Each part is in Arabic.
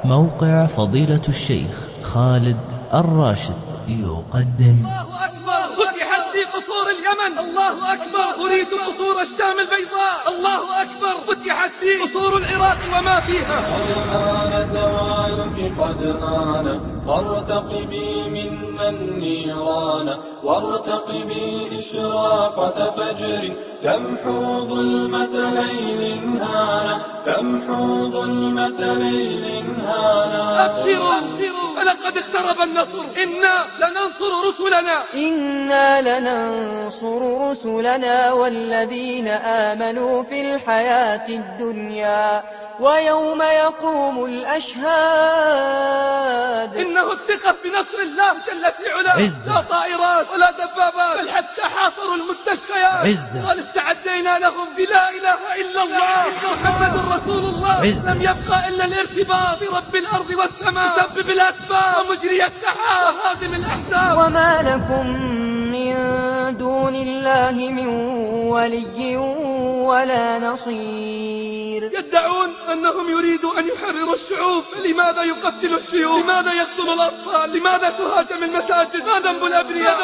موقع فضيلة الشيخ خالد الراشد يقدم الله أكبر. فتحت لي قصور اليمن. الله أكبر. أريد قصور الشام البيضاء. الله أكبر. فتحت لي قصور العراق وما فيها. قد آن زوالك قد آن فارتقبي منا النيران وارتقبي إشراقة فجر تمحو ظلمة ليل هانا تمحو ظلمة ليل هانا. أبشروا فلقد اقترب النصر. إنا لننصر رسلنا والذين آمنوا في الحياة الدنيا ويوم يقوم الأشهاد. إنه الثقة بنصر الله جل في علاه. لا طائرات ولا دبابات بل حتى حاصروا المستشفيات. قال استعدينا لهم بلا إله إلا الله محمد رسول الله. لم يبقى إلا الارتباط برب الأرض والسماء مسبب الأسباب ومجري السحاب وهازم الأحزاب. وما لكم من دون الله من ولي ولا نصير. يدعون أنهم يريدوا أن يحرروا الشعوب. لماذا يقتل الشيوخ؟ لماذا يقتل الأطفال؟ لماذا تهاجم المساجد؟ ما ذنب الأبرياء؟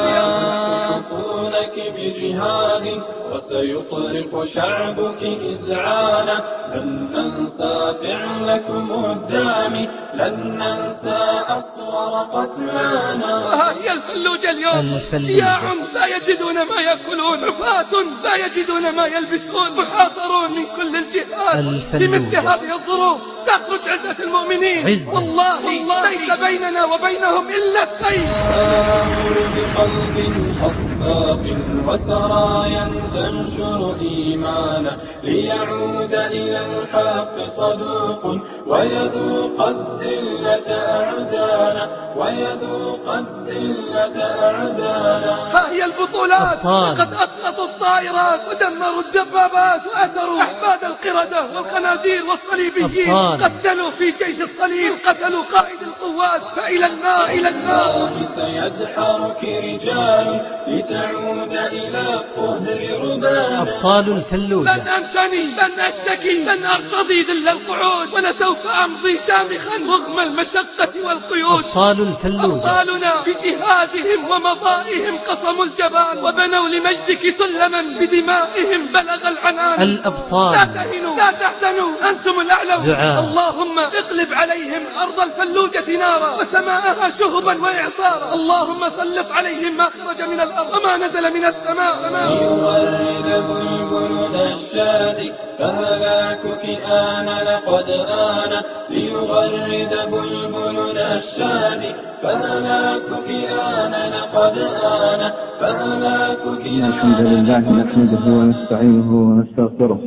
ينصونك بجهاد وسيطرق شعبك إذعانا. لن ننسى فعلكم الدامي لن ننسى أصغر قتلانا. وها هي الفلوجة اليوم. جياع لا يجدون ما يأكلون. حفاة لا يجدون ما يلبسون. محاصرون من كل الجهات. لمثل هذه الظروف تخرج عزة المؤمنين. والله ليس بيننا وبينهم إلا السيف. آمر بقلب خفاق وسرايا تنشر إيمانا ليعود إلى الحق صدوق ويذوق الذلة أعدانا ويذوق الذلة أعدانا. ها هي البطولات. قد أسقطوا الطائرات ودمروا الدبابات وأسروا أحفاد القردة والخنازير والصليبيين. قتلوا في جيش الصليب. قتلوا قائد القوات. فإلى النار إلى النار. سيدحرك رجال لتعود إلى الطهر ربانا. أبطال الفلوجة. لن أمتني لن أشتكي لن أرتضي ذل القعود ولسوف أمضي شامخا رغم المشقة والقيود. أبطال الفلوجة. أبطالنا بجهادهم ومضائهم قصموا الجبال وبنوا لمجدك سلما بدمائهم بلغ العنان. الأبطال. لا تهنوا لا تحزنوا أنتم الأعلون. اللهم اقلب عليهم أرض الفلوجة نارا وسماءها شهبا وإعصارا. اللهم سلط عليهم ما خرج من الأرض وما نزل من السماء. ليغرد بلبل الشادي فهلاكك آن لقد آن ليغرد بلبل الشادي فهلاكك آن لقد آن فهلاكك آن. الحمد لله نحمده ونستعينه ونستغفره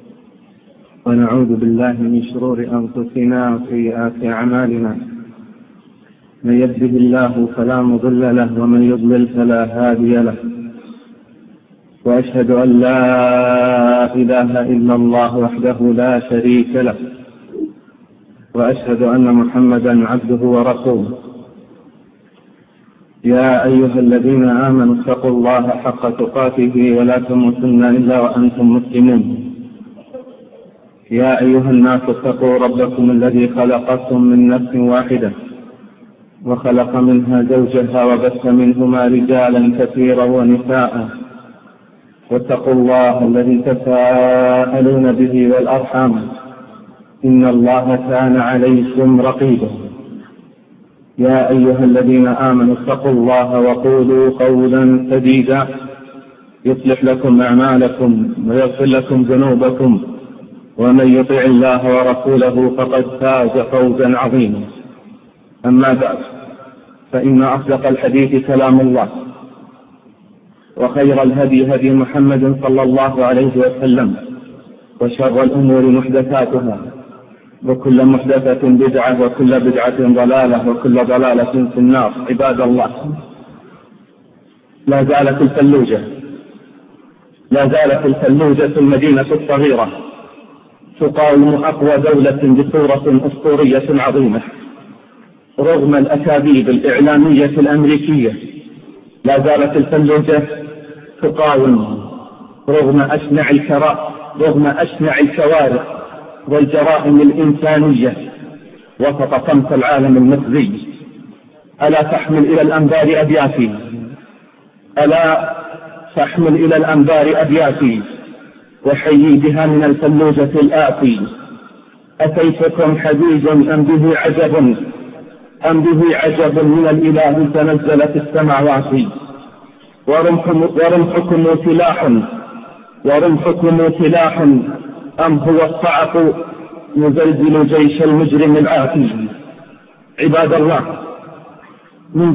ونعوذ بالله من شرور أنفسنا وسيئات أعمالنا. من يهده الله فلا مضل له ومن يضلل فلا هادي له. وأشهد أن لا إله إلا الله وحده لا شريك له وأشهد أن محمدا عبده ورسوله. يا أيها الذين آمنوا اتقوا الله حق تقاته ولا تموتن إلا وأنتم مسلمون. يا أيها الناس اتقوا ربكم الذي خلقكم من نفس واحدة وخلق منها زوجها وبث منهما رجالا كثيرا ونساء واتقوا الله الذي تساءلون به والأرحام إن الله كان عليكم رقيبا. يا أيها الذين آمنوا اتقوا الله وقولوا قولا سديدا يصلح لكم أعمالكم ويغفر لكم ذنوبكم ومن يطع الله ورسوله فقد فاز فوزا عظيما. أما بعد فإن أصدق الحديث كلام الله وخير الهدي هدي محمد صلى الله عليه وسلم وشر الأمور محدثاتها وكل محدثة بدعة وكل بدعة ضلالة وكل ضلالة في النار. عباد الله، لا زالت الفلوجة المدينة الصغيرة تقاوم أقوى دولة بصورة أسطورية عظيمة رغم الأكاذيب الإعلامية الأمريكية. لا زالت الفلوجة تقاوم رغم أشنع الكوارث والجرائم الإنسانية وسط صمت العالم المخزي. ألا تحمل إلى الأنبار أبياتي، ألا تحمل إلى الأنبار أبياتي، وحيي بها من الفلوجة الآتي. أتيتكم حديث أم به عجب من الإله تنزلت السماوات. ورمحكم سلاح أم هو الصعق يزلزل جيش المجرم الآتي. عباد الله، من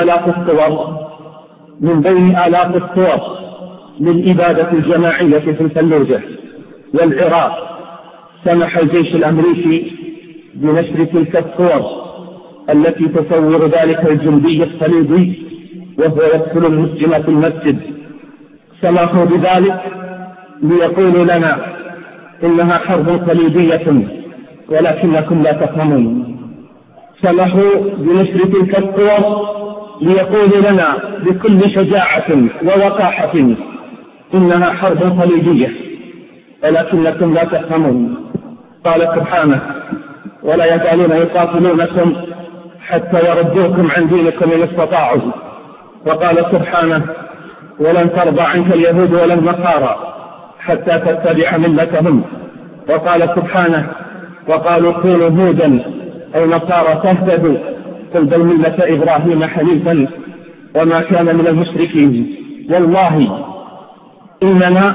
بين آلاف الصور للإبادة الجماعية في الفلوجة والعراق، سمح الجيش الأمريكي بنشر تلك الصور التي تصور ذلك الجندي الصليبي وهو يقتل المسلم في المسجد. سمحوا بذلك ليقولوا لنا إنها حرب صليبية ولكنكم لا تفهمون. سمحوا بنشر تلك الصور ليقولوا لنا بكل شجاعة ووقاحة إنها حرب صليبية ولكنكم لا تفهمون. قال سبحانه: ولا يزالون يقاتلونكم حتى يردوكم عن دينكم إن استطاعوا. وقال سبحانه: ولن ترضى عنك اليهود ولا النصارى حتى تتبع ملتهم. وقال سبحانه: وقالوا كونوا هودا أو نصارى تهتدوا، قل بل ملة إبراهيم حنيفا وما كان من المشركين. والله إننا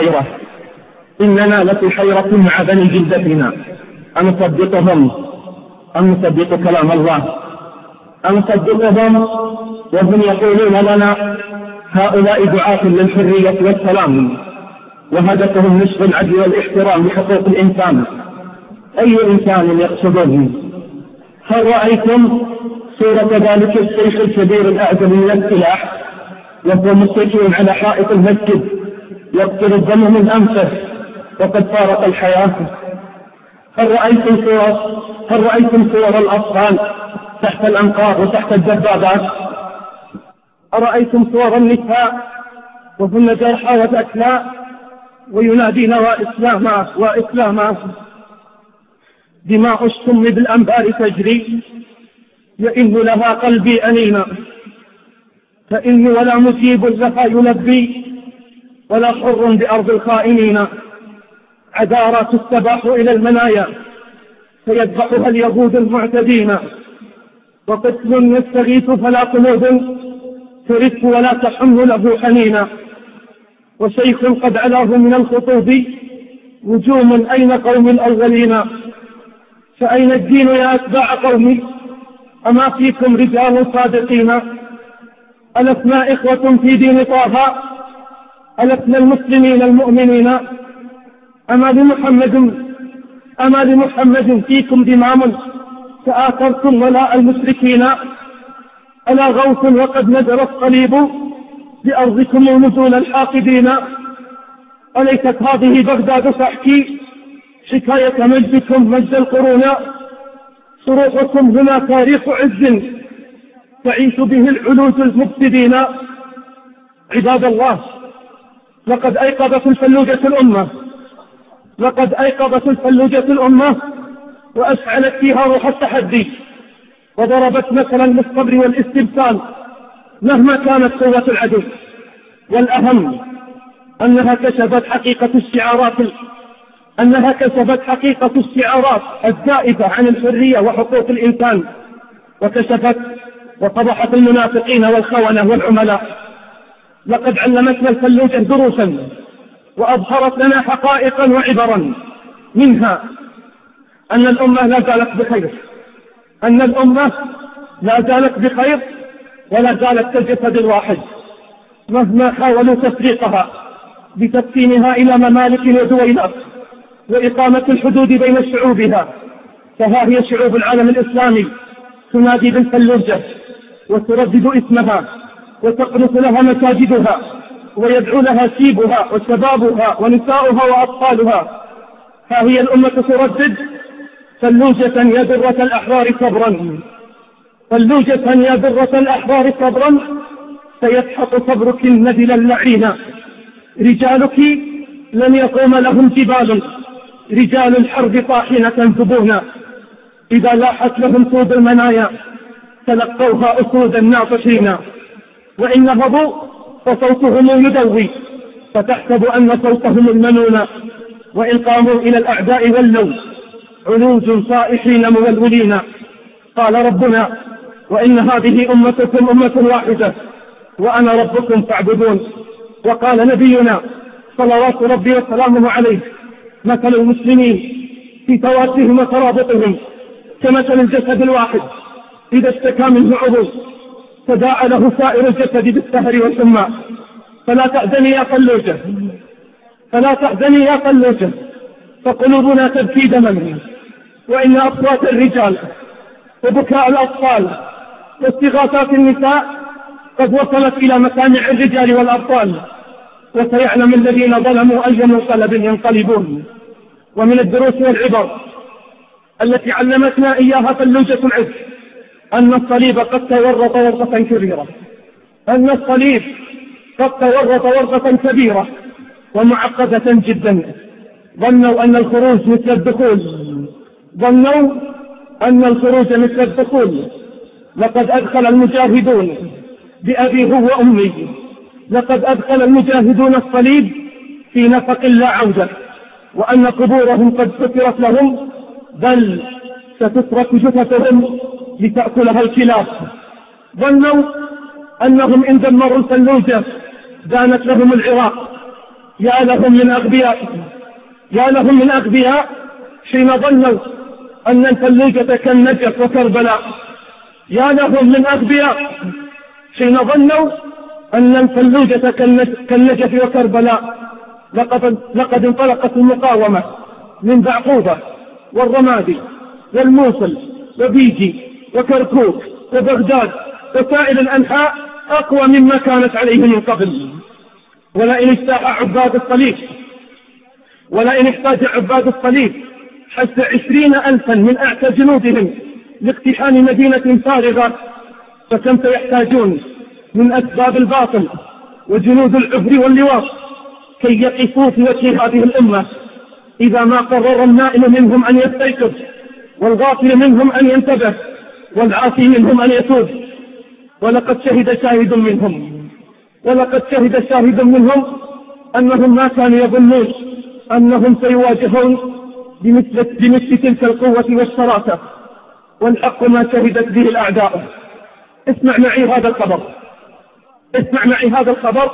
لفي حيرة مع بني جلدتنا، أنصدقهم أم نصدق كلام الله؟ أنصدقهم وهم يقولون لنا هؤلاء دعاة للحرية والسلام وهدفهم نشر العدل والاحترام لحقوق الإنسان. أي إنسان يقصدهم؟ هل رأيتم صورة ذلك الشيخ الكبير الأعزل من السلاح وهو متكئ على حائط المسجد يقطر الدم من أنفه وقد فارق الحياة؟ هل رأيتم صور الأطفال تحت الأنقاض وتحت الدبابات؟ أرأيتم صور النساء وهن جرحى وتأكلا وينادين وإسلاما؟ دماء الشم بالأنبار تجري، يئن لها قلبي أنينا، فإني ولا مجيب لها يلبي ولا حر بأرض الخائنين. عذارى تستباح إلى المنايا فيذبحها اليهود المعتدين، وقتل يستغيث فلا قلوب ترث ولا تحن له حنينا. وشيخ قد علاه من الخطوب نجوم أين قوم الأولين؟ فأين الدين يا أتباع قومي؟ أما فيكم رجال صادقين؟ ألسنا إخوة في دين طه؟ ألسنا المسلمين المؤمنين؟ أما لمحمد فيكم دمام تآثرتم ولاء المشركين؟ ألا غوث وقد نزل الصليب بأرضكم نزول الحاقدين؟ أليست هذه بغداد تحكي حكاية مجدكم مجد القرون؟ صروحكم هنا تاريخ عز تعيش به العلوج المفسدين. عباد الله، لقد أيقظت الفلوجة الأمة وأشعلت فيها روح التحدي، وضربت مثلا للصبر والاستبسال مهما كانت قوة العدو. والأهم أنها كشفت حقيقة الشعارات الزائفة عن الحرية وحقوق الإنسان، وكشفت وفضحت المنافقين والخونة والعملاء. لقد علمتنا الفلوجة دروسا وأظهرت لنا حقائقا وعبرا، منها أن الأمة لا زالت بخير ولا زالت كالجسد الواحد، مهما حاولوا تفريقها بتقسيمها إلى ممالك ودويلات وإقامة الحدود بين شعوبها. فها هي شعوب العالم الإسلامي تنادي بالفلوجة وتردد اسمها وتقنص لها مساجدها ويدعو لها شيبها وشبابها ونساؤها وأطفالها. ها هي الأمة تردد: فلوجة يا درة الأحرار صبرا، فلوجة يا درة الأحرار صبرا، سيسحق صبرك النبل اللعين. رجالك لن يقوم لهم جبال، رجال الحرب طاحنة ذبونا. إذا لاحت لهم سود المنايا تلقوها أسودا ناطحين، وإن نهضوا فصوتهم يدوي فتحسب أن صوتهم المنون، وإن قاموا إلى الأعداء ولوا علوج صائحين مولولين. قال ربنا: وإن هذه أمتكم أمة واحدة وأنا ربكم فاعبدون. وقال نبينا صلوات ربي وسلامه عليه: مثل المسلمين في تواسهم وترابطهم كمثل الجسد الواحد إذا اشتكى منه عضو تداعى له سائر الجسد بالسهر والحمى. فلا تحزني يا فلوجة، فلا تحزني يا فلوجة، فقلوبنا تبكي دما، وإن أصوات الرجال وبكاء الأطفال واستغاثات النساء قد وصلت إلى مسامع الرجال والأبطال، وسيعلم الذين ظلموا أي منقلب ينقلبون. ومن الدروس والعبر التي علمتنا إياها فلوجة العز أن الصليب قد تورط ورطة كبيرة، أن الصليب قد تورط ورطة كبيرة ومعقدة جدا. ظنوا أن الخروج مثل الدخول، ظنوا أن الخروج مثل الدخول. لقد أدخل المجاهدون بأبي هو وأمي، لقد أدخل المجاهدون الصليب في نفق لا عودة، وأن قبورهم قد سترت لهم، بل ستترك جثثهم لتأكلها الكلاب. ظنوا أنهم إن دمروا الفلوجة دانت لهم العراق. يا لهم من أغبياء، يا لهم من أغبياء حين ظنوا أن الفلوجة كالنجف وكربلاء. يا لهم من أغبياء حين ظنوا أن الفلوجة كالنجف وكربلاء. لقد انطلقت المقاومة من بعقوبة والرمادي والموصل وبيجي وكركوك وبغداد وسائر الأنحاء أقوى مما كانت عليه من قبل. ولئن اجتاح عباد الصليب، ولئن احتاج عباد الصليب حتى 20,000 من أعتى جنودهم لاقتحام مدينة فارغة، فكم سيحتاجون من أسباب الباطل وجنود العبر واللواط كي يقفوا في وجه هذه الأمة، إذا ما قرر النائم منهم أن يستيقظ، والغافل منهم أن ينتبه، والعاصي منهم أن يتوب. ولقد شهد شاهد منهم، ولقد شهد شاهد منهم أنهم ما كانوا يظنون أنهم سيواجهون بمثل تلك القوة والشراسة، والحق ما شهدت به الأعداء. اسمع معي هذا الخبر، اسمع معي هذا الخبر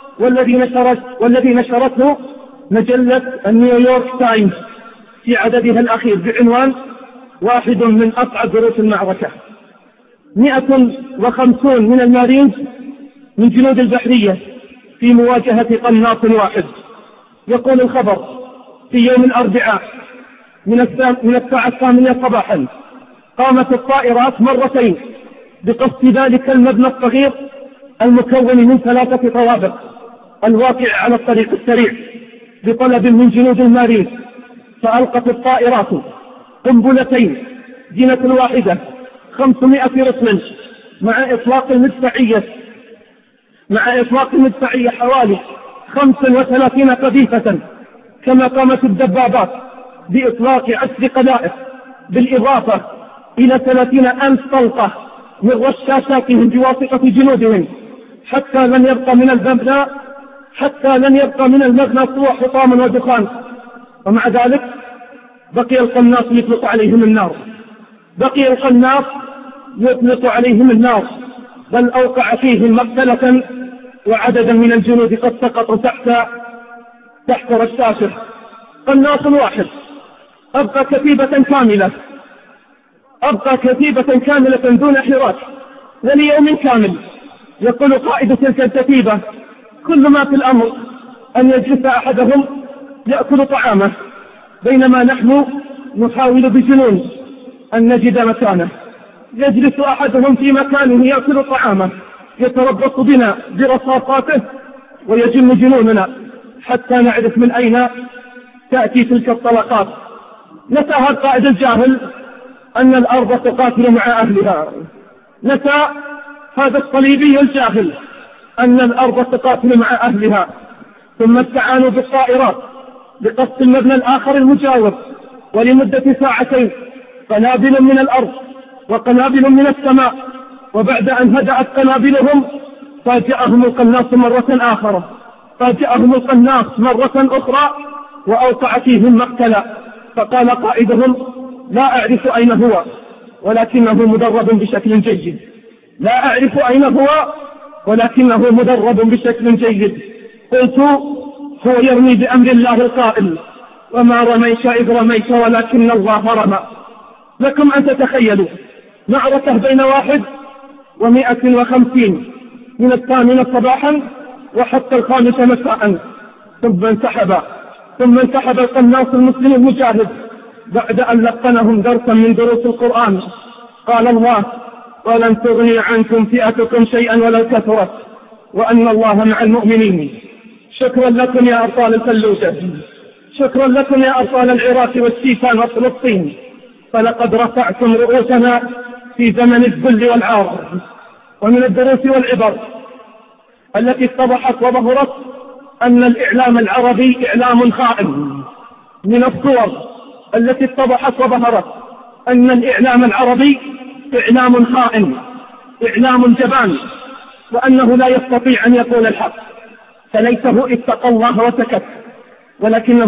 والذي نشرته مجلة نيويورك تايمز في عددها الأخير بعنوان: واحد من أصعب دروس المعركة. 150 من المارينز من جنود البحرية في مواجهة قناص واحد. يقول الخبر: في يوم الأربعاء من الساعة 8 صباحا قامت الطائرات مرتين بقصف ذلك المبنى الصغير المكون من 3 طوابق الواقع على الطريق السريع بطلب من جنود المارين. فألقت الطائرات قنبلتين جنة واحدة 500 رطل مع إطلاق المدفعية حوالي 35 قذيفة، كما قامت الدبابات بإطلاق 10 قذائف، بالإضافة إلى 30,000 طلقة من رشاشاتهم بواسطة جنودهم، حتى لن يبقى من المبنى سوى حطام ودخان. ومع ذلك بقي القناص يطلق عليهم النار، بقي القناص يطلق عليهم النار، بل أوقع فيهم مقتلة، وعددا من الجنود قد سقطوا تحت رشاشه. قناص واحد أبقى كتيبة كاملة دون حراك وليوم كامل. يقول قائد تلك الكتيبة: كل ما في الأمر أن يجلس أحدهم يأكل طعامه، بينما نحن نحاول بجنون أن نجد مكانه. يجلس أحدهم في مكانه يأكل طعامه، يتربص بنا برصاصاته، ويجن جنوننا حتى نعرف من أين تأتي تلك الطلقات. نسى هذا القائد الجاهل أن الأرض تقاتل مع أهلها، نسى هذا الصليبي الجاهل أن الأرض تقاتل مع أهلها. ثم استعانوا بالطائرات لقصف المبنى الآخر المجاور، ولمدة 2 ساعة قنابل من الأرض وقنابل من السماء، وبعد أن هدأت قنابلهم فاجأهم القناص مرة أخرى وأوقع فيهم مقتلا. فقال قائدهم: لا أعرف أين هو، ولكنه مدرب بشكل جيد. لا أعرف أين هو ولكنه مدرب بشكل جيد. قلت: هو يرمي بأمر الله القائل: وما رميت إذ رميت ولكن الله رمى. لكم أن تتخيلوا معركة بين 150 من 8 صباحا وحتى 5 مساء، ثم انسحب القناص المسلم المجاهد بعد أن لقنهم درسا من دروس القرآن. قال الله: ولن تغني عنكم فئتكم شيئا ولو كثرت وأن الله مع المؤمنين. شكرا لكم يا أبطال الفلوجة، شكرا لكم يا أبطال العراق والسيسان وفلسطين، فلقد رفعتم رؤوسنا في زمن الذل والعار. ومن الدروس والعبر التي اتضحت وظهرت أن الإعلام العربي إعلام خائن. من الصور التي اتضحت وظهرت أن الإعلام العربي إعلام خائن، إعلام جبان، وأنه لا يستطيع أن يقول الحق. فليس هو اتقى الله وسكت، ولكنه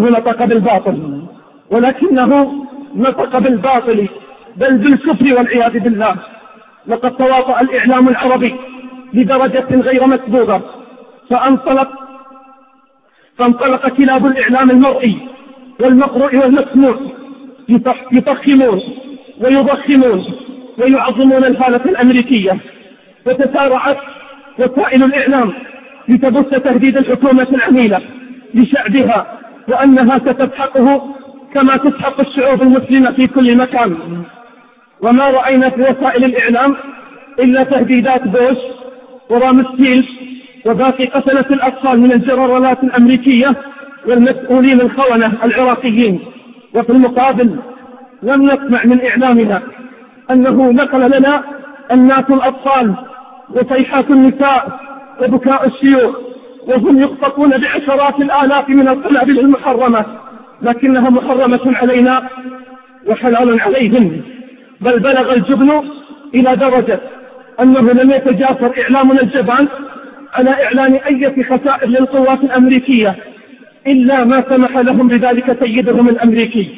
نطق بالباطل بل بالكفر والعياذ بالله. لقد تواطأ الإعلام العربي بدرجة غير مسبوقة، فانطلق كلاب الإعلام المرئي والمقروء والمسموع يفخمون ويضخمون ويعظمون الحالة الأمريكية، وتسارعت وسائل الإعلام لتبث تهديد الحكومة العميلة لشعبها وأنها ستسحقه كما تسحق الشعوب المسلمة في كل مكان. وما رأينا في وسائل الإعلام إلا تهديدات بوش ورامسفيلد وباقي قتلة الأطفال من الجنرالات الأمريكية والمسؤولين الخونة العراقيين. وفي المقابل لم نسمع من إعلامنا أنه نقل لنا أنات الأطفال وصيحات النساء وبكاء الشيوخ وهم يخطفون بعشرات الآلاف من القنابل المحرمة، لكنها محرمة علينا وحلال عليهم. بل بلغ الجبن إلى درجة أنه لم يتجاسر إعلامنا الجبان على إعلان أي خسائر للقوات الأمريكية إلا ما سمح لهم بذلك سيدهم الأمريكي.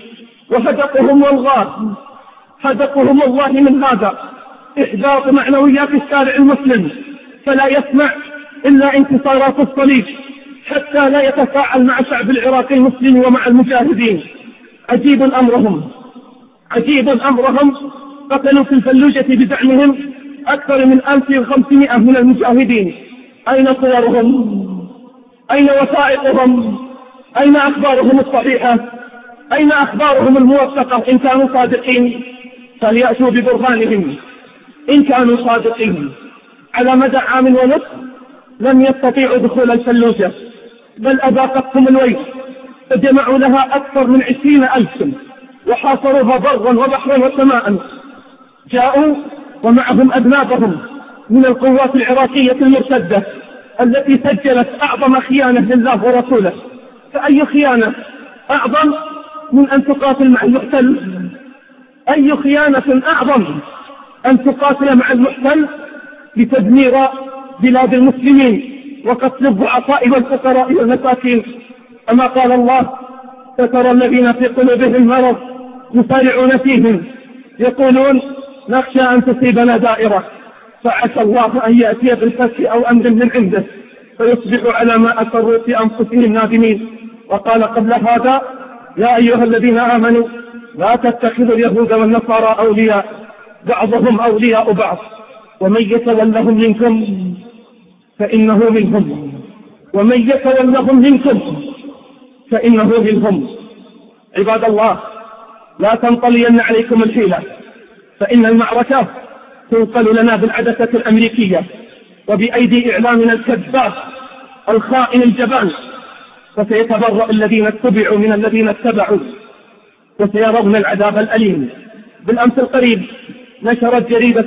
هدفهم والله من هذا إحباط معنويات الشارع المسلم، فلا يسمع إلا انتصارات الصليب حتى لا يتفاعل مع شعب العراق المسلم ومع المجاهدين. عجيب أمرهم قتلوا في الفلوجة بزعمهم أكثر من 1500 من المجاهدين. أين صورهم؟ أين وثائقهم؟ أين أخبارهم الصحيحة؟ أين أخبارهم الموثقة إن كانوا صادقين؟ فليأتوا ببرهانهم إن كانوا صادقين. على مدى 1.5 عام لم يستطيعوا دخول الفلوجة، بل أذاقتهم الويل، فجمعوا لها أكثر من 20,000 وحاصروها برا وبحرا وسماء. جاءوا ومعهم أذنابهم من القوات العراقية المرتدة التي سجلت أعظم خيانة لله ورسوله. فأي خيانة أعظم من أن تقاتل مع المحتل؟ أي خيانة أعظم أن تقاتل مع المحتل لتدمير بلاد المسلمين وقتل الضعفاء والفقراء والمساكين؟ أما قال الله: فترى الذين في قلوبهم مرض يسارعون فيهم يقولون نخشى أن تصيبنا دائرة، فعسى الله أن يأتي بالفتح أو أمر من عنده فيصبحوا على ما أسروا في أنفسهم نادمين. وقال قبل هذا: يا أيها الذين آمنوا لا تتخذوا اليهود والنصارى أولياء بعضهم أولياء بعض ومن يتولهم منكم فإنه منهم عباد الله، لا تنطلين عليكم الحيلة، فإن المعركة تنقل لنا بالعدسة الأمريكية وبأيدي إعلامنا الكذاب الخائن الجبان، وسيتبرأ الذين اتبعوا من الذين اتبعوا وسيرون العذاب الأليم. بالأمس القريب نشرت جريدة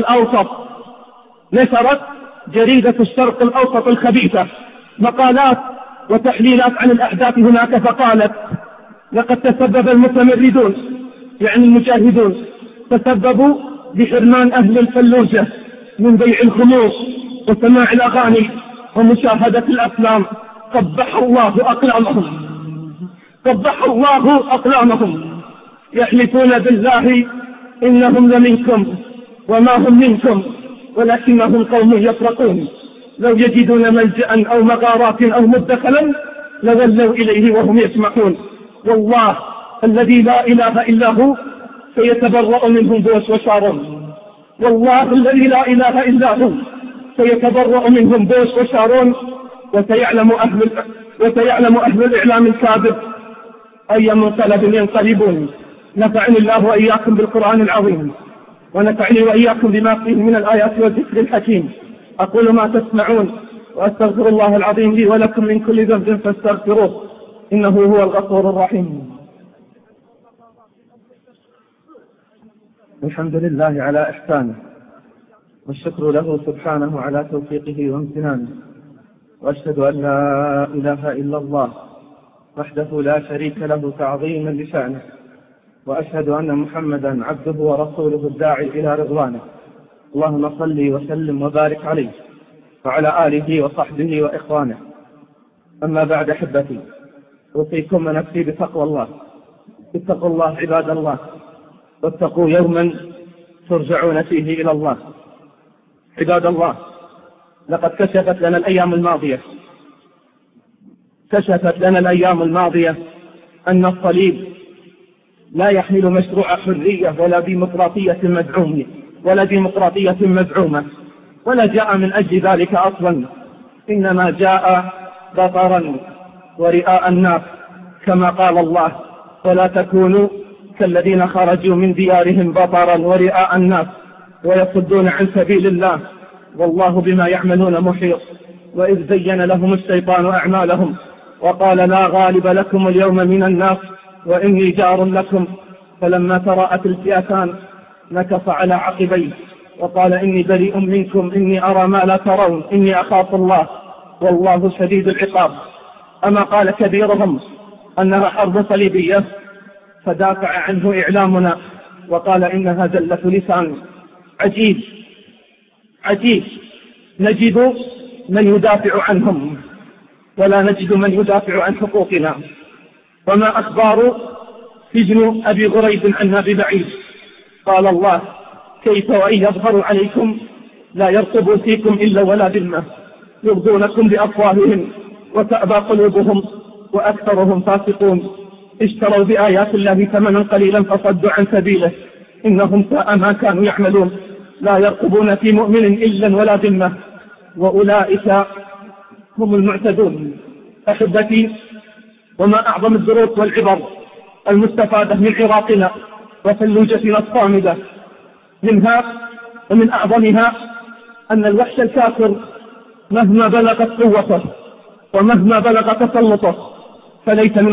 الشرق الأوسط الخبيثة مقالات وتحليلات عن الأحداث هناك، فقالت: لقد تسبب المتمردون يعني المجاهدون تسببوا بحرمان أهل الفلوجة من بيع الخمور وسماع الأغاني ومشاهدة الأفلام. قبح الله أقلامهم، قبح الله أقلامهم. يحلفون بالله إنهم لمنكم وما هم منكم ولكنهم قوم يفرقون. لو يجدون ملجأ أو مغارات أو مدخلا لولوا إليه وهم يسمعون. والله الذي لا إله إلا هو سيتبرأ منهم بوس وشارون. والله الذي لا إله إلا هو سيتبرأ منهم بوس وشارون. وسيعلم أهل الإعلام الكاذب أي منقلب ينقلبون. نفعني الله وإياكم بالقرآن العظيم، ونفعني وإياكم بما فيه من الآيات والذكر الحكيم. أقول ما تسمعون وأستغفر الله العظيم لي ولكم من كل ذنب فاستغفروه إنه هو الغفور الرحيم. الحمد لله على إحسانه، والشكر له سبحانه على توفيقه وامتنانه، وأشهد أن لا إله إلا الله وحده لا شريك له تعظيما لشأنه، وأشهد أن محمدا عبده ورسوله الداعي إلى رضوانه. اللهم صل وسلم وبارك عليه وعلى آله وصحبه وإخوانه. أما بعد أحبتي، أوصيكم ونفسي بتقوى الله. اتقوا الله عباد الله، واتقوا يوما ترجعون فيه إلى الله. عباد الله، لقد كشفت لنا الأيام الماضية أن الصليب لا يحمل مشروع حرية ولا ديمقراطية مزعومة، ولا جاء من أجل ذلك أصلا، إنما جاء بطرا ورئاء الناس، كما قال الله: ولا تكونوا كالذين خرجوا من ديارهم بطرا ورئاء الناس ويصدون عن سبيل الله والله بما يعملون محيط. وإذ زين لهم الشيطان أعمالهم وقال: لا غالب لكم اليوم من الناس وإني جار لكم، فلما تراءت الفئتان نكص على عقبيه وقال: إني بريء منكم إني أرى ما لا ترون إني أخاف الله والله شديد العقاب. أما قال كبيرهم أنها حرب صليبية، فدافع عنه إعلامنا وقال: إنها زلة لسان. عجيب، نجد من يدافع عنهم ولا نجد من يدافع عن حقوقنا. وما أخبار سجن أبي غريب عنا ببعيد. قال الله: كيف وإن يظهروا عليكم لا يرقبوا فيكم إلا ولا ذمة، يرضونكم بأفواههم وتأبى قلوبهم وأكثرهم فاسقون. اشتروا بآيات الله ثمنا قليلا فصدوا عن سبيله، إنهم ساء ما كانوا يعملون. لا يرقبون في مؤمن إلا ولا ذمة، وأولئك هم المعتدون. أحبتي، وما أعظم الدروس والعبر المستفادة من عراقنا وفلوجتنا الصامدة. منها ومن أعظمها أن الوحش الكافر مهما بلغت قوته ومهما بلغ تسلطه فليس من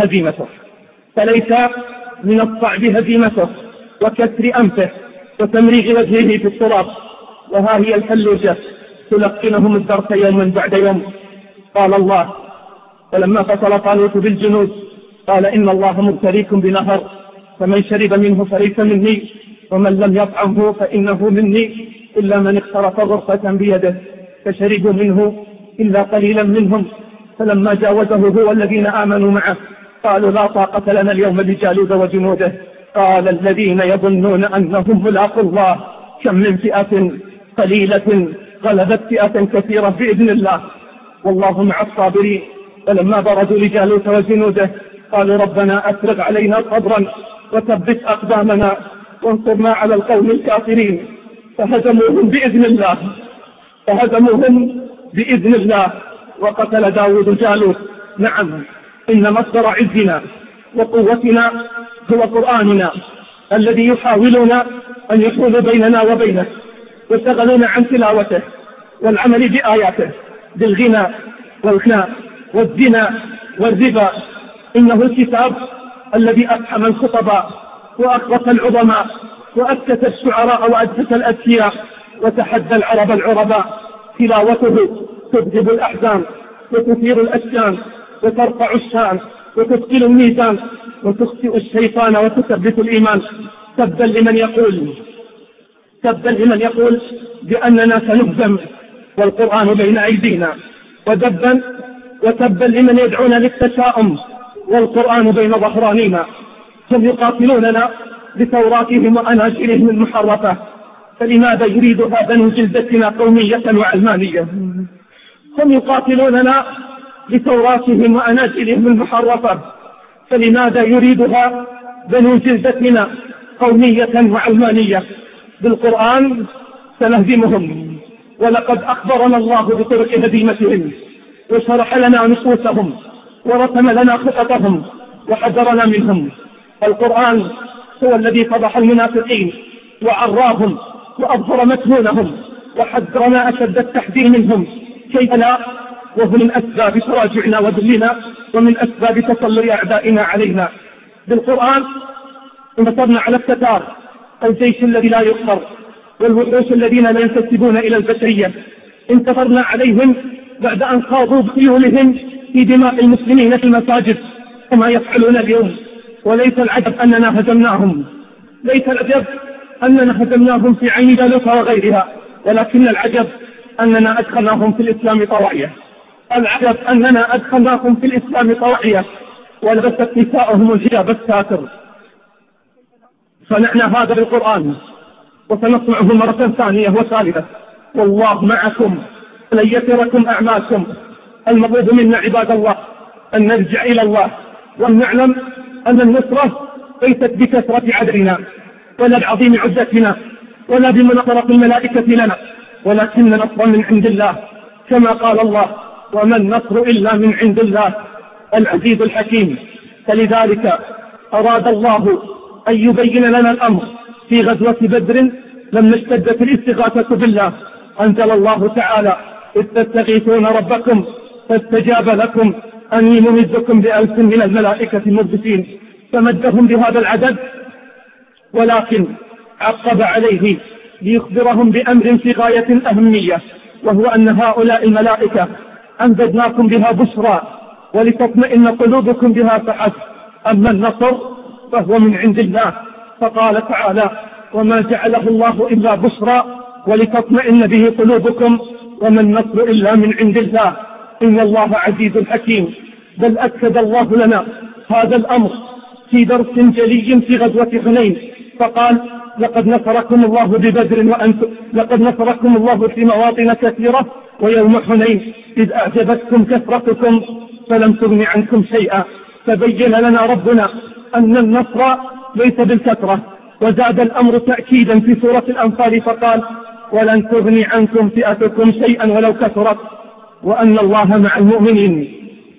الصعب هزيمته وكسر أنفه وتمريغ وجهه في التراب. وها هي الفلوجة تلقنهم الدرس يوما بعد يوم. قال الله: ولما فصل طالوت بالجنود قال: إن الله مبتليكم بنهر فمن شرب منه فليس مني ومن لم يطعمه فإنه مني إلا من اقترف غرفة بيده، فشربوا منه إلا قليلا منهم. فلما جاوزه هو والذين آمنوا معه قالوا: لا طاقة لنا اليوم بجالوت وجنوده. قال الذين يظنون أنهم ملاقوا الله: كم من فئة قليلة غلبت فئة كثيرة بإذن الله والله مع الصابرين. فلما برزوا لجالوت وجنوده قالوا: ربنا أفرغ علينا صبرا وثبت أقدامنا وانصرنا على القوم الكافرين. فهزموهم بإذن الله وقتل داود جالوت. نعم، إن مصدر عزنا وقوتنا هو قرآننا الذي يحاولون أن يحول بيننا وبينه، ويشتغلون عن تلاوته والعمل بآياته بالغناء والخناء والزنا والربا. إنه الكتاب الذي أفحم الخطباء وأخرس العظماء وأسكت الشعراء وأجهس الأذكياء وتحدى العرب العرباء. تلاوته تذهب الأحزان وتثير الأشجان وترفع الشان وتثقل الميزان وتخطئ الشيطان وتثبت الإيمان. تبا لمن يقول بأننا سنهزم والقرآن بين أيدينا، وتبا لمن يدعون للتشاؤم والقرآن بين ظهرانينا. هم يقاتلوننا بتوراتهم وأناجيلهم المحرفة، فلماذا يريدها بنو جلدتنا قومية وعلمانية؟ هم يقاتلوننا بتوراتهم وأناجيلهم المحرفة، فلماذا يريدها بنو جلدتنا قومية وعلمانية؟ بالقرآن سنهزمهم، ولقد أخبرنا الله بطرق هزيمتهم، وشرح لنا نصوصهم، ورسم لنا خططهم، وحذرنا منهم. القرآن هو الذي فضح المنافقين وعراهم وأظهر مكنونهم، وحذرنا أشد التحذير منهم. كيف لا وهو من أسباب تراجعنا وذلنا، ومن أسباب تسلط أعدائنا علينا. بالقرآن انتصرنا على التتار، الجيش الذي لا يقهر، والوحوش الذين لا ينتسبون إلى البشرية. انتصرنا عليهم بعد أن خاضوا بخيولهم في دماء المسلمين في المساجد كما يفعلون اليوم. وليس العجب أننا هزمناهم، ليس العجب أننا هزمناهم في عين جالوت وغيرها، ولكن العجب أننا أدخلناهم في الإسلام طوعية. العجب أننا أدخلناهم في الإسلام طوعية ولبست نساءهم الحجاب الساتر. صنعنا هذا بالقرآن وسنصنعه مرة ثانية وثالثة، والله معكم لن يتركم أعمالكم. المطلوب منا عباد الله أن نرجع إلى الله، وأن نعلم أن النصرة ليست بكثرة عددنا ولا بعظيم عدتنا ولا بمناصرة الملائكة لنا، ولكن نصرا من عند الله، كما قال الله: وما النصر إلا من عند الله العزيز الحكيم. فلذلك أراد الله أن يبين لنا الأمر في غزوة بدر لما اشتدت الاستغاثة بالله. أنزل الله تعالى: إذ تستغيثون ربكم فاستجاب لكم أني ممدكم بألف من الملائكة مردفين. فمدهم بهذا العدد، ولكن عقب عليه ليخبرهم بأمر في غاية الأهمية، وهو أن هؤلاء الملائكة أمددناكم بها بشرى ولتطمئن قلوبكم بها فحسب، أما النصر فهو من عند الله. فقال تعالى: وما جعله الله إلا بشرى ولتطمئن به قلوبكم وما النصر إلا من عند الله إن الله عزيز حكيم. بل أكد الله لنا هذا الأمر في درس جلي في غزوة حنين، فقال: لقد نصركم الله ببدر لقد نصركم الله في مواطن كثيرة ويوم حنين إذ أعجبتكم كثرتكم فلم تغن عنكم شيئا. فبين لنا ربنا أن النصر ليس بالكثرة، وزاد الأمر تأكيدا في سورة الأنفال فقال: ولن تغني عنكم فئتكم شيئا ولو كثرت وأن الله مع المؤمنين.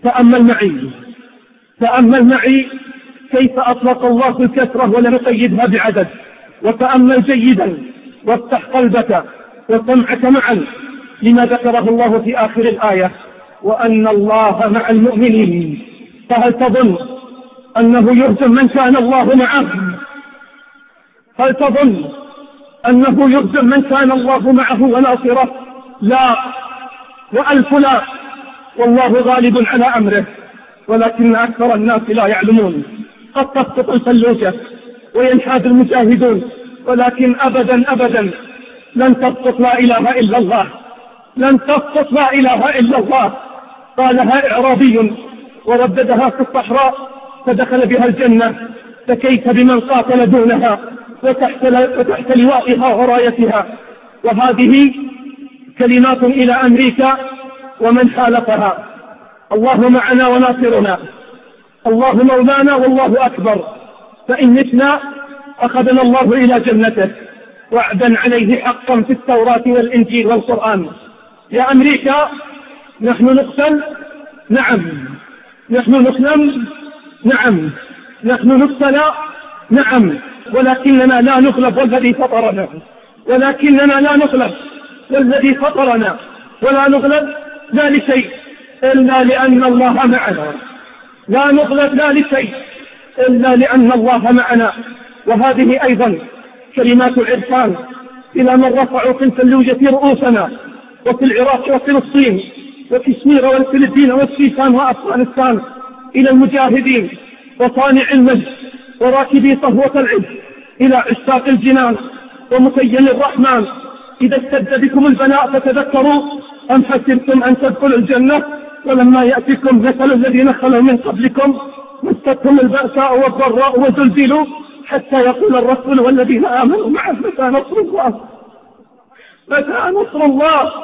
تأمل معي كيف أطلق الله الكثرة ولم يقيدها بعدد، وتأمل جيدا وافتح قلبك وسمعك معا لما ذكره الله في آخر الآية: وأن الله مع المؤمنين. فهل تظن أنه يهزم من كان الله معه؟ هل تظن أنه يهزم من كان الله معه وناصره؟ لا، وألف لا، والله غالب على أمره، ولكن أكثر الناس لا يعلمون. قد تسقط الفلوجة وينحاز المجاهدون، ولكن أبدا أبدا لن تسقط لا إله إلا الله، لن تسقط لا إله إلا الله. قالها إعرابي ورددها في الصحراء فدخل بها الجنة، فكيف بمن قاتل دونها وتحت لوائها ورايتها. وهذه كلمات إلى أمريكا ومن حالفها. الله معنا وناصرنا، الله مولانا والله أكبر. فإن متنا أخذنا الله إلى جنته، وعدا عليه حقا في التوراة والإنجيل والقرآن. يا أمريكا، نحن نقتل، نعم. نحن نسلم، نعم. نحن نبتلى، نعم. ولكننا لا نغلب والذي فطرنا، ولكننا لا نغلب والذي فطرنا، ولا نغلب لا لشيء إلا لأن الله معنا. لا نغلب لا لشيء إلا لأن الله معنا. وهذه أيضا كلمات العرفان إلى من رفعوا في الفلوجة رؤوسنا، وفي العراق وفلسطين وكشمير والفلبين والشيشان وأفغانستان. إلى المجاهدين وصانع المجد وراكبي صهوة العز، إلى عشاق الجنان ومسيل الرحمن، إذا اشتد بكم البلاء فتذكروا أم حسبتم أن تدخلوا الجنة ولما يأتكم مثل الذين خلوا من قبلكم مستهم البأساء والضراء وزلزلوا حتى يقول الرسول والذين آمنوا معه متى نصر الله، متى نصر الله،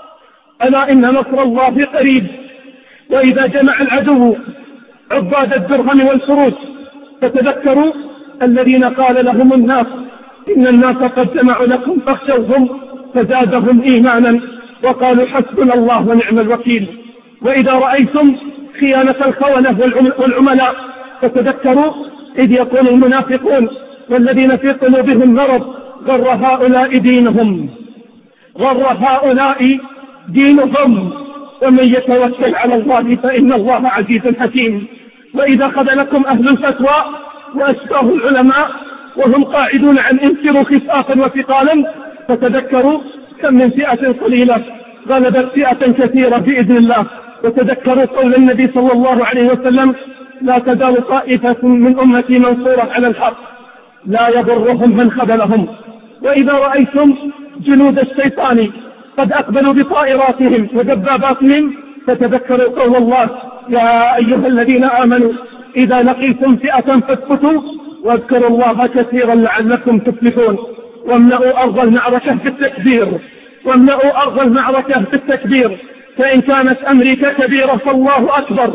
ألا إن نصر الله قريب. وإذا جمع العدو عباد الدرهم والفروج فتذكروا الذين قال لهم الناس إن الناس قد جمعوا لكم فاخشوهم فزادهم إيمانا وقالوا حسبنا الله ونعم الوكيل. وإذا رأيتم خيانة الخونة والعملاء فتذكروا إذ يقول المنافقون والذين في قلوبهم مرض غر هؤلاء دينهم، غر هؤلاء دينهم، ومن يتوكل على الله فإن الله عزيز حكيم. وإذا خذلكم أهل الفتوى وأشباه العلماء وهم قاعدون عن انفروا خفافا وثقالا فتذكروا كم من فئة قليلة غلبت فئة كثيرة بإذن الله. وتذكروا قول النبي صلى الله عليه وسلم لا تزال طائفة من أمتي منصورة على الحق لا يضرهم من خذلهم. وإذا رأيتم جنود الشيطان قد أقبلوا بطائراتهم ودباباتهم فتذكروا قول الله يا أيها الذين آمنوا إذا لقيتم فئة فاثبتوا واذكروا الله كثيرا لعلكم تفلحون. واملأوا أرض المعركة بالتكبير، واملأوا أرض المعركة بالتكبير، فإن كانت أمريكا كبيرة فالله أكبر،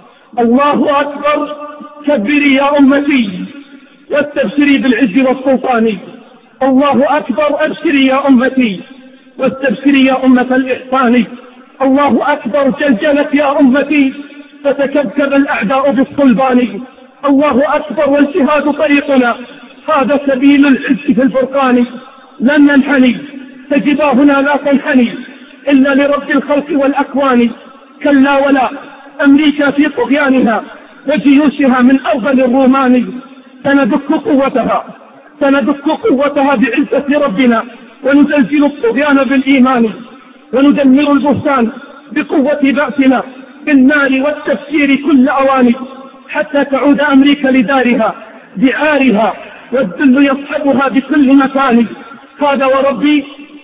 الله أكبر. كبري يا أمتي واستبشري بالعز والسلطان، الله أكبر. أبشري يا أمتي واستبشري يا أمة الإحسان، الله أكبر. جلجلت يا أمتي فتكبكب الأعداء بالصلبان، الله أكبر. والجهاد طريقنا هذا سبيل العز في الفرقان، لن ننحني فجباهنا لا تنحني إلا لرب الخلق والأكوان. كلا ولا، أمريكا في طغيانها وجيوشها من أرض الرومان سندك قوتها، سندك قوتها بعزة ربنا ونزلزل الطغيان بالإيمان وندمر البهتان بقوة بأسنا بالنار والتفسير كل أوان حتى تعود أمريكا لدارها بعارها والذل يصحبها بكل مكان. هذا وربي،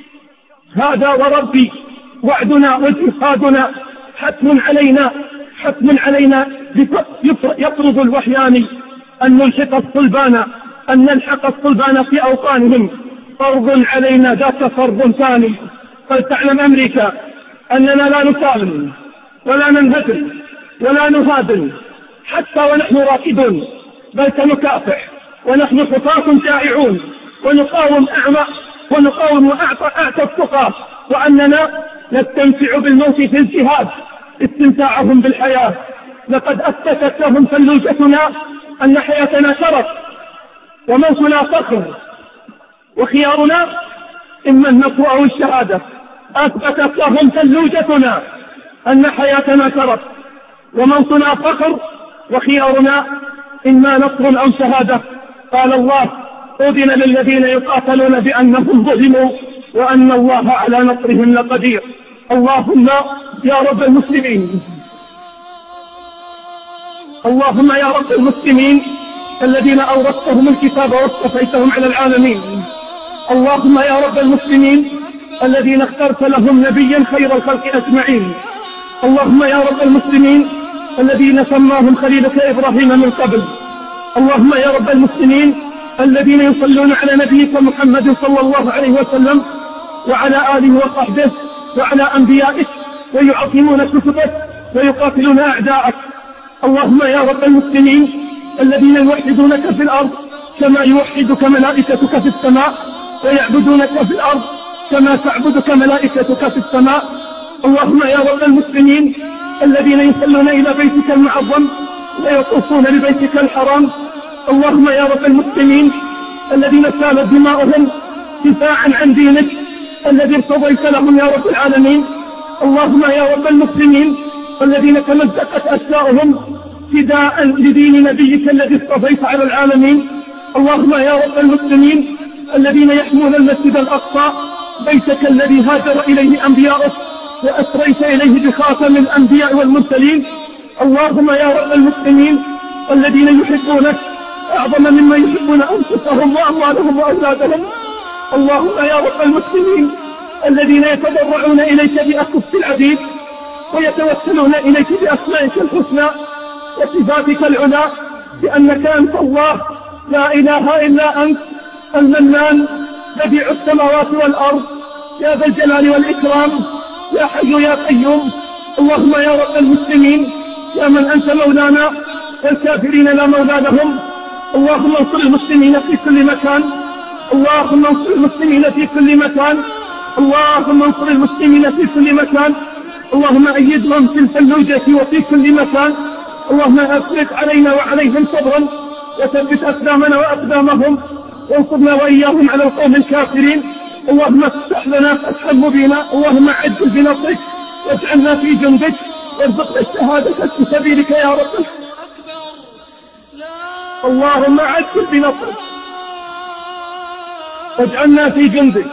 هذا وربي وعدنا وجهادنا حتم علينا، حتم علينا يطرد الوحيان أن نلحق الصلبان، أن نلحق الصلبان في أوطانهم، فرض علينا ذاك فرض ثاني. فلتعلم أمريكا أننا لا نسالم ولا ننهزم ولا نهادن حتى ونحن راكدون، بل سنكافح ونحن حصاة جائعون ونقاوم أعمى ونقاوم أعتى الثقة، وأننا نستمتع بالموت في الجهاد استمتاعهم بالحياة. لقد أثبتت لهم فلوجتنا أن حياتنا شرف وموتنا فخر وخيارنا إما النصر أو الشهادة. أثبتت لهم فلوجتنا أن حياتنا شرف وموتنا فخر وخيارنا إما نصر أو شهادة. قال الله أذن للذين يقاتلون بأنهم ظلموا وأن الله على نصرهم لقدير. اللهم يا رب المسلمين، اللهم يا رب المسلمين الذين أورثتهم الكتاب واصطفيتهم على العالمين، اللهم يا رب المسلمين الذين اخترت لهم نبيا خير الخلق أجمعين، اللهم يا رب المسلمين الذين سماهم خليلك إبراهيم من قبل، اللهم يا رب المسلمين الذين يصلون على نبيك محمد صلى الله عليه وسلم وعلى آله وصحبه وعلى أنبيائك ويعظمون كتبك ويقاتلون أعداءك. اللهم يا رب المسلمين الذين يوحدونك في الأرض كما يوحدك ملائكتك في السماء ويعبدونك في الأرض كما تعبدك ملائكتك في السماء. اللهم يا رب المسلمين الذين يصلون إلى بيتك المعظم ويطوفون ببيتك الحرام. اللهم يا رب المسلمين الذين سالت دماؤهم دفاعا عن دينك الذي ارتضيت لهم يا رب العالمين. اللهم يا رب المسلمين الذين تمزقت أشلاؤهم فداء لدين نبيك الذي اصطفيت على العالمين. اللهم يا رب المسلمين الذين يحمون المسجد الأقصى بيتك الذي هاجر إليه أنبياؤك وأسريت إليه بخاتم الأنبياء والمرسلين. اللهم يا رب المسلمين الذين يحبونك أعظم مما يحبون أنفسهم وأموالهم وأولادهم، اللهم يا رب المسلمين الذين يتضرعون إليك بأكف العبيد ويتوسلون إليك بأسمائك الحسنى وصفاتك العلى، بأنك أنت الله لا إله إلا أنت المنان بديع السماوات والأرض يا ذا الجلال والإكرام يا حي يا قيوم. اللهم يا رب المسلمين يا من أنت مولانا والكافرين لا مولى لهم، اللهم انصر المسلمين في كل مكان، اللهم انصر المسلمين في كل مكان، اللهم انصر المسلمين في كل مكان، اللهم أيدهم في الفلوجة وفي كل مكان، اللهم أفرغ علينا وعليهم صبرا وثبت أقدامنا وأقدامهم وانصرنا وإياهم على القوم الكافرين. اللهم افتح لنا فتحا مبينا، اللهم عجل بنصرك واجعلنا في جندك وارزقنا الشهادة في سبيلك يا رب. اللهم عجل بنصرك واجعلنا في جندك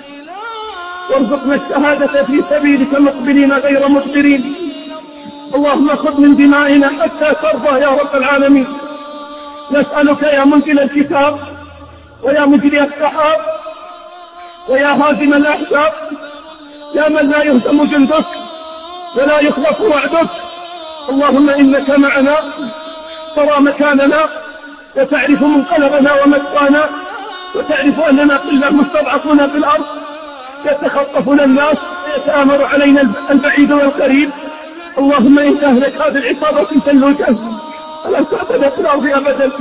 وارزقنا الشهادة في سبيلك مقبلين غير مدبرين. اللهم خذ من دمائنا حتى ترضى يا رب العالمين. نسألك يا منزل الكتاب ويا مجري السحاب ويا هازم الأحزاب يا من لا يهزم جندك ولا يخلف وعدك، اللهم إنك معنا ترى مكاننا وتعرف منقلبنا ومسوانا وتعرف أننا قلة مستضعفون في الأرض، يتخطفنا الناس ويتآمر علينا البعيد والقريب. اللهم إن أهلك هذه العصابة في فلوجة فلن تعتد في الأرض أبدا.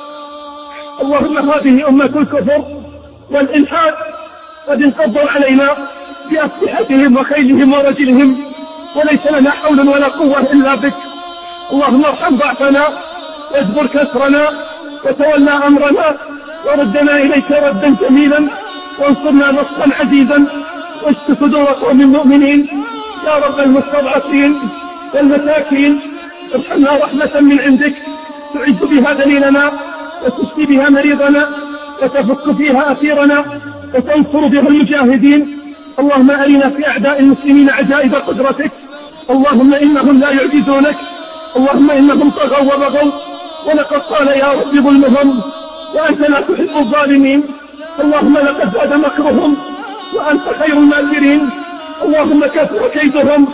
اللهم هذه أمة الكفر والإلحاد قد انقضوا علينا بأسلحتهم وخيلهم ورجلهم وليس لنا حول ولا قوة إلا بك. اللهم ارحم ضعفنا واجبر كسرنا وتولى أمرنا وردنا إليك ردا جميلا وانصرنا نصرا عزيزا واشف صدور قوم المؤمنين يا رب المستضعفين والمساكين. ارحمنا رحمة من عندك تعز بها دليلنا وتشفي بها مريضنا وتفك فيها أسيرنا وتنصر بها المجاهدين. اللهم أرنا في أعداء المسلمين عجائب قدرتك، اللهم إنهم لا يعجزونك، اللهم إنهم طغوا وبغوا ولقد قال يا رب ظلمهم وأنت لا تحب الظالمين. اللهم لقد زاد مكرهم وأنت خير الماكرين، اللهم كثر كيدهم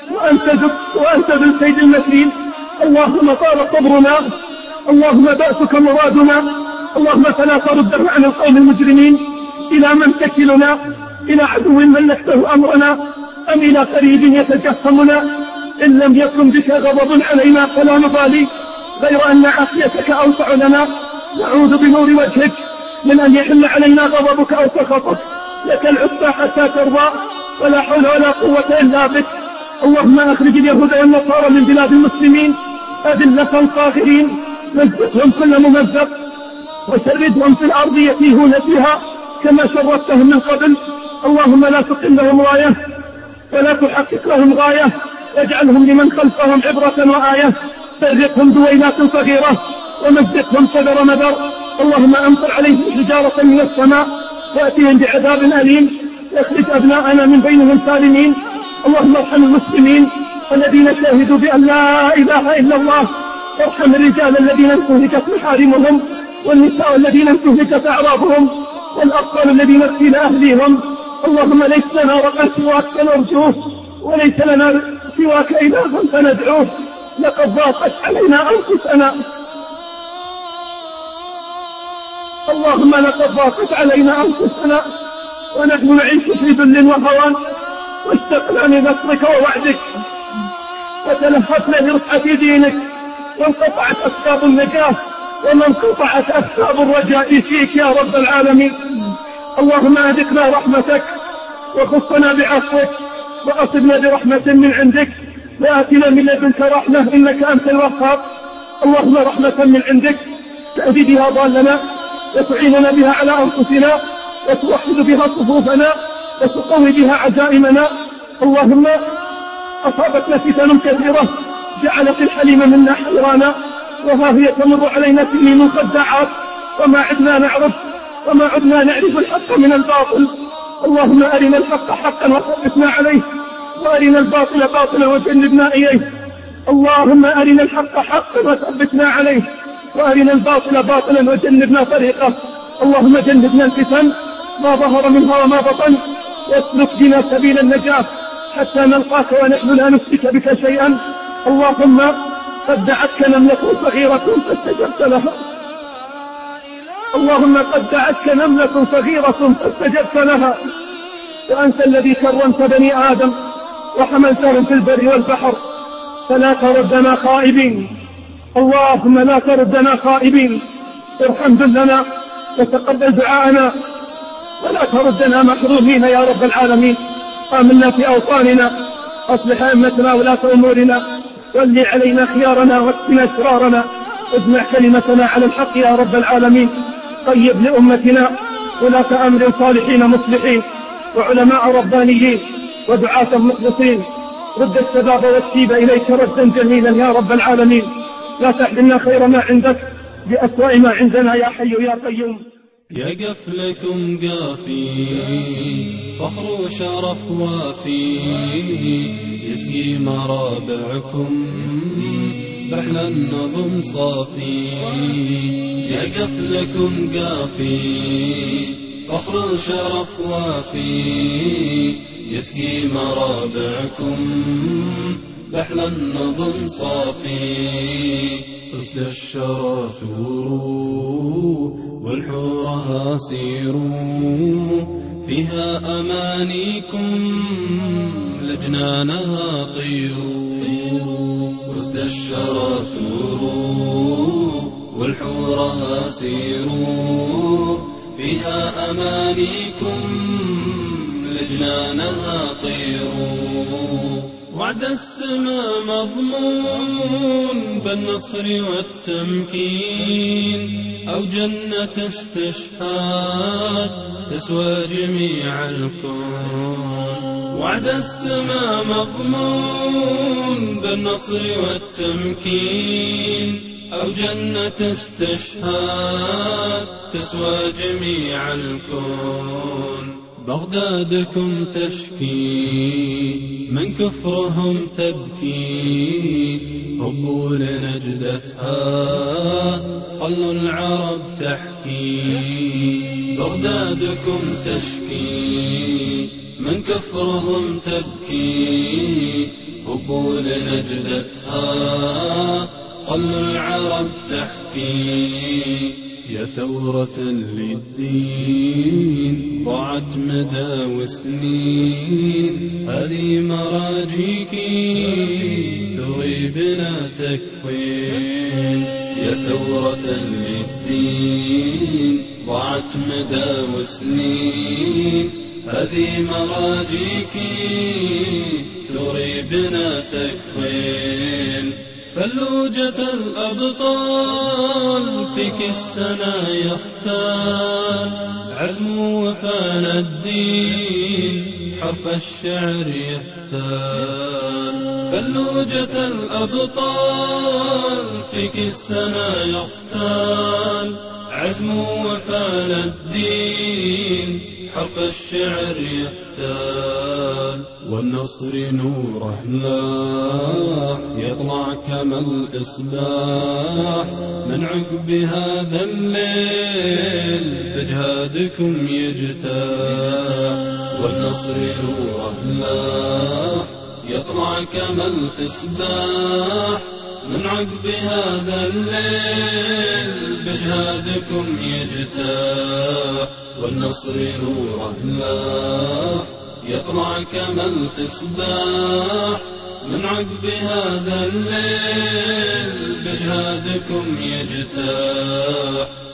وأنت ذو الكيد المتين. اللهم طال صبرنا، اللهم بأسك مرادنا، اللهم فلا تردنا عن القوم المجرمين. إلى من تكلنا؟ إلى عدو ملكته أمرنا أم إلى قريب يتجهمنا؟ إن لم يكن بك غضب علينا فلا نبالي، غير أن عافيتك أوسع لنا. نعوذ بنور وجهك من أن يحل علينا غضبك أو سخطك، لك العتبى حتى ترضى ولا حول ولا قوة إلا بك. اللهم أخرج اليهود والنصارى من بلاد المسلمين أذلة صاغرين، مزقهم كل ممزق وشردهم في الأرض يتيهون فيها كما شردتهم من قبل. اللهم لا تقم لهم راية ولا تحقق لهم غاية، واجعلهم لمن خلفهم عبرة وآية. فرقهم دويلات صغيرة ومزقهم شذر مذر. اللهم أمطر عليهم حجارة من السماء وأتيهم بعذاب أليم، واخرج أبناءنا من بينهم سالمين. اللهم ارحم المسلمين الذين شاهدوا بأن لا إله إلا الله، وارحم الرجال الذين انتهكت محارمهم والنساء الذين انتهكت أعراضهم والأطفال الذين اغتيل أهليهم. اللهم ليس لنا ربا سواك فنرجوه وليس لنا سواك إلها فندعوه، لقد ضاقت علينا أنفسنا. اللهم لقد ضاقت علينا أنفسنا ونحن نعيش في ذل وهوان، واشتقنا لنصرك ووعدك وتلهفنا لرفعة دينك، وانقطعت أسباب النجاة وما انقطعت أسباب الرجاء فيك يا رب العالمين. اللهم أذقنا رحمتك وخصنا بعفوك وأصبنا برحمة من عندك، وآتنا من لدنك رحمة إنك أنت الوهاب. اللهم رحمة من عندك تهدي بها ضالنا وتعيننا بها على أنفسنا وتوحد بها صفوفنا وتقوي بها عزائمنا. اللهم أصابتنا فتن كثيرة جعلت الحليم منا حيرانا، وها هي تمر علينا سنين خداعات وما عدنا نعرف وما عدنا نعرف الحق من الباطل. اللهم أرنا الحق حقا وثبتنا عليه، وأرنا الباطل باطلا وجنبنا إليه. اللهم أرنا الحق حقا وثبتنا عليه، وأرنا الباطل باطلا وجنبنا طريقه. اللهم جنبنا الفتن ما ظهر منها وما بطن، واسلك بنا سبيل النجاة حتى نلقاك ونحن لا نشرك بك شيئا. اللهم قد دعتك نملة صغيرة فاستجبت لها، اللهم قد دعتك نملة صغيرة فاستجبت لها، وأنت الذي كرمت بني آدم وحملتهم في البر والبحر، فلا تردنا خائبين. اللهم لا تردنا خائبين، ارحم ذلنا وتقبل دعاءنا، ولا تردنا محرومين يا رب العالمين. آمنا في أوطاننا، أصلح أئمتنا ولاة أمورنا، ولي علينا خيارنا واكفنا شرارنا، اجمع كلمتنا على الحق يا رب العالمين. طيب لأمتنا ولاة أمر صالحين مصلحين، وعلماء ربانيين، ودعاة مخلصين. رد الشباب والشيب إليك ردا جميلا يا رب العالمين. لا تحرمنا خير ما عندك بأسوأ ما عندنا يا حي يا قيوم. يقف لكم قافي فخر وشرف وافي، يسقي مرابعكم بحل النظم صافي. يقف لكم قافي فخر وشرف وافي، يسقي مرابعكم بحل النظم صافي. أسد الشرى ثوروا والحورها سيروا، فيها أمانيكم لجنانها طيروا. أسد الشرى ثوروا والحورها سيروا، فيها أمانيكم لجنانها طيروا. وعد السماء مضمون بالنصر والتمكين، أو جنة استشهاد تسوى جميع الكون. وعد السماء مضمون بالنصر والتمكين، أو جنة استشهاد تسوى جميع الكون. بغدادكم تشكي من كفرهم تبكي، هبوا لنجدتها خلوا العرب تحكي. بغدادكم تشكي من كفرهم تبكي، هبوا لنجدتها خلوا العرب تحكي. يا ثورة للدين ضاعت مدى وسنين، هذه مراجيكي ثوي بنا تكوين. يا ثورة للدين ضاعت مدى وسنين، هذه مراجيكي ثوي بنا تكوين. فلوجة الأبطال فيك السنا يختال، عزم وفان الدين حرف الشعر يهتال. فلوجة الأبطال فيك السنا يختال، عزم وفان الدين حرف الشعر يهتال. والنصر نوره لاح يطلع كما الإصباح، من عقب هذا الليل بجهادكم يجتاح. والنصر نوره لاح يطلع كما الإصباح، من عقب هذا الليل بجهادكم يجتاح. والنصر نوره لاح يطلع كما الإصباح، من عقب هذا الليل بجهادكم يجتاح.